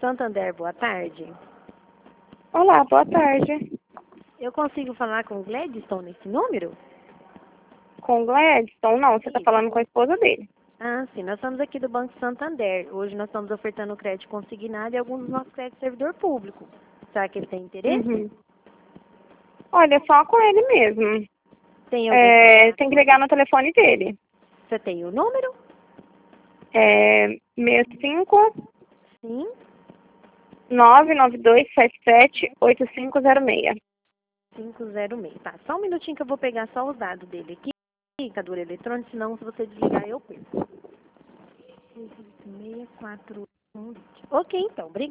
Santander, boa tarde. Olá, boa tarde. Eu consigo falar com o Gladstone nesse número? Com o Gladstone? Não, você está falando com a esposa dele. Ah, sim. Nós somos aqui do Banco Santander. Hoje nós estamos ofertando crédito consignado e alguns dos nossos créditos servidor público. Será que ele tem interesse? Uhum. Olha, só com ele mesmo. Tem algum contato? Tem que ligar no telefone dele. Você tem o número? 65 Sim. 992778506. 506. Tá, só um minutinho que eu vou pegar só os dados dele aqui. Indicador eletrônico, senão se você desligar eu perco. 68641. Ok, então. Obrigada.